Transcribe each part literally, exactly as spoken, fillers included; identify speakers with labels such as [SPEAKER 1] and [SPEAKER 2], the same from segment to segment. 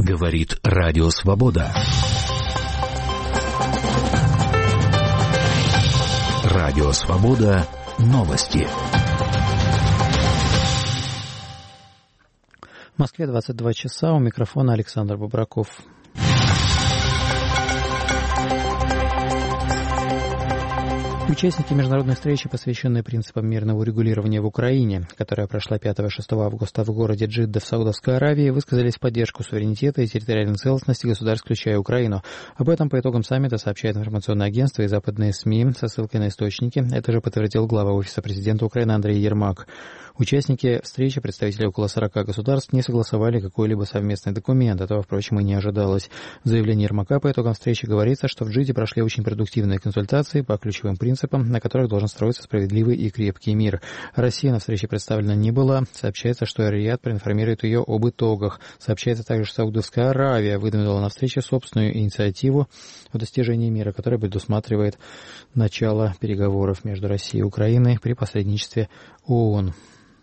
[SPEAKER 1] Говорит Радио Свобода. Радио Свобода. Новости.
[SPEAKER 2] В Москве двадцать два часа. У микрофона Александр Бобраков. Участники международной встречи, посвященной принципам мирного урегулирования в Украине, которая прошла пятого-шестого августа в городе Джидда в Саудовской Аравии, высказались в поддержку суверенитета и территориальной целостности государств, включая Украину. Об этом по итогам саммита сообщает информационное агентство и западные СМИ со ссылкой на источники. Это же подтвердил глава Офиса президента Украины Андрей Ермак. Участники встречи, представители около сорока государств, не согласовали какой-либо совместный документ. Этого, впрочем, и не ожидалось. В заявлении Ермака по итогам встречи говорится, что в Джидде прошли очень продуктивные консультации по ключевым принципам, на которых должен строиться справедливый и крепкий мир. Россия на встрече представлена не была. Сообщается, что Эр-Рияд проинформирует ее об итогах. Сообщается также, что Саудовская Аравия выдвинула на встрече собственную инициативу о достижении мира, которая предусматривает начало переговоров между Россией и Украиной при посредничестве ООН.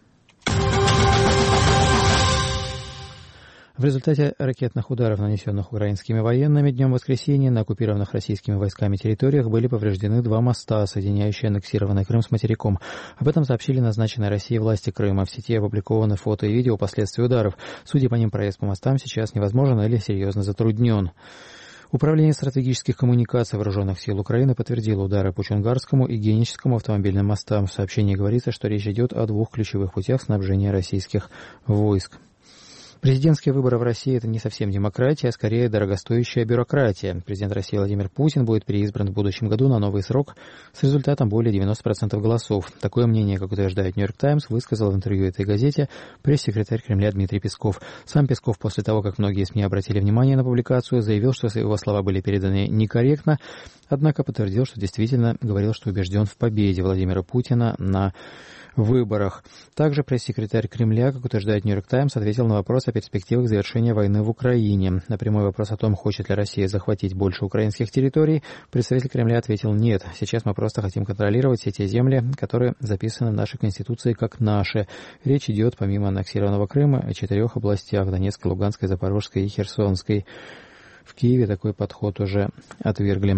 [SPEAKER 2] В результате ракетных ударов, нанесенных украинскими военными днем воскресенья на оккупированных российскими войсками территориях, были повреждены два моста, соединяющие аннексированный Крым с материком. Об этом сообщили назначенные Россией власти Крыма. В сети опубликованы фото и видео последствий ударов. Судя по ним, проезд по мостам сейчас невозможен или серьезно затруднен. Управление стратегических коммуникаций Вооруженных сил Украины подтвердило удары по Чонгарскому и Геническому автомобильным мостам. В сообщении говорится, что речь идет о двух ключевых путях снабжения российских войск. Президентские выборы в России – это не совсем демократия, а скорее дорогостоящая бюрократия. Президент России Владимир Путин будет переизбран в будущем году на новый срок с результатом более девяноста процентов голосов. Такое мнение, как утверждает «Нью-Йорк Таймс», высказал в интервью этой газете пресс-секретарь Кремля Дмитрий Песков. Сам Песков после того, как многие СМИ обратили внимание на публикацию, заявил, что его слова были переданы некорректно, однако подтвердил, что действительно говорил, что убежден в победе Владимира Путина на выборах. Также пресс-секретарь Кремля, как утверждает «Нью-Йорк Таймс», ответил на вопрос о перспективах завершения войны в Украине. На прямой вопрос о том, хочет ли Россия захватить больше украинских территорий, представитель Кремля ответил: «Нет, сейчас мы просто хотим контролировать все те земли, которые записаны в нашей Конституции как наши». Речь идет, помимо аннексированного Крыма, о четырех областях: Донецкой, Луганской, Запорожской и Херсонской. В Киеве такой подход уже отвергли.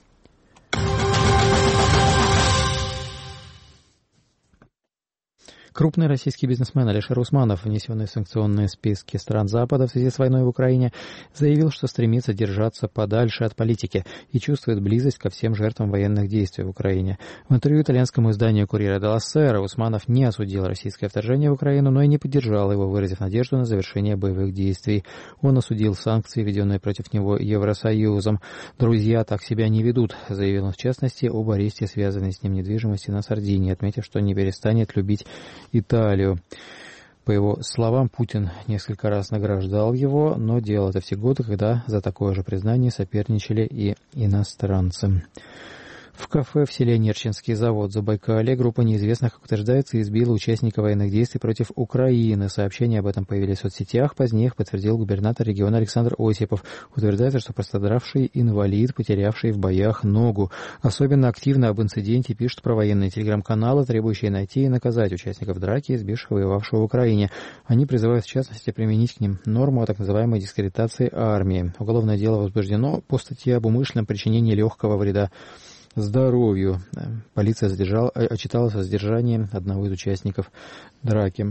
[SPEAKER 2] Крупный российский бизнесмен Алишер Усманов, внесенный в санкционные списки стран Запада в связи с войной в Украине, заявил, что стремится держаться подальше от политики и чувствует близость ко всем жертвам военных действий в Украине. В интервью итальянскому изданию «Корьере делла Сера» Усманов не осудил российское вторжение в Украину, но и не поддержал его, выразив надежду на завершение боевых действий. Он осудил санкции, введенные против него Евросоюзом. «Друзья так себя не ведут», — заявил он в частности об аресте, связанной с ним недвижимости на Сардинии, отметив, что не перестанет любить Италию. По его словам, Путин несколько раз награждал его, но делал это в те годы, когда за такое же признание соперничали и иностранцы. В кафе в селе Нерчинский завод Забайкалье группа неизвестных, как утверждается, избила участника военных действий против Украины. Сообщения об этом появились в соцсетях. Позднее их подтвердил губернатор региона Александр Осипов. Утверждается, что пострадавший инвалид, потерявший в боях ногу. Особенно активно об инциденте пишут про военные телеграм-каналы, требующие найти и наказать участников драки, избивших воевавшего в Украине. Они призывают, в частности, применить к ним норму о так называемой дискредитации армии. Уголовное дело возбуждено по статье об умышленном причинении легкого вреда здоровью. Полиция задержала, отчиталась о задержании одного из участников драки.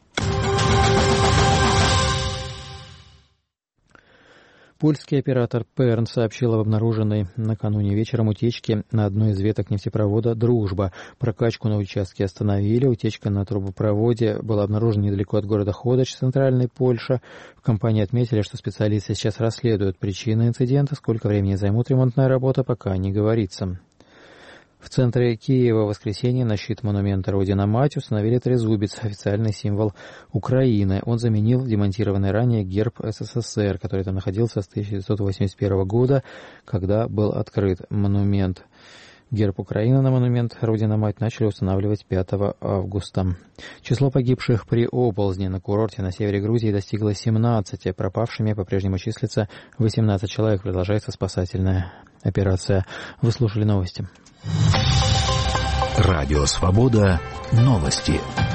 [SPEAKER 2] Польский оператор Перн сообщил об обнаруженной накануне вечером утечке на одной из веток нефтепровода «Дружба». Прокачку на участке остановили. Утечка на трубопроводе была обнаружена недалеко от города Ходоч, центральной Польши. В компании отметили, что специалисты сейчас расследуют причины инцидента. Сколько времени займут ремонтная работа, пока не говорится. В центре Киева в воскресенье на щит монумента «Родина-Мать» установили трезубец, официальный символ Украины. Он заменил демонтированный ранее герб СССР, который там находился с тысяча девятьсот восемьдесят первого года, когда был открыт монумент. Герб Украины на монумент «Родина-Мать» начали устанавливать пятого августа. Число погибших при оползне на курорте на севере Грузии достигло семнадцати. Пропавшими по-прежнему числится восемнадцать человек. Продолжается спасательная операция. Вы слушали новости.
[SPEAKER 1] Радио «Свобода». Новости.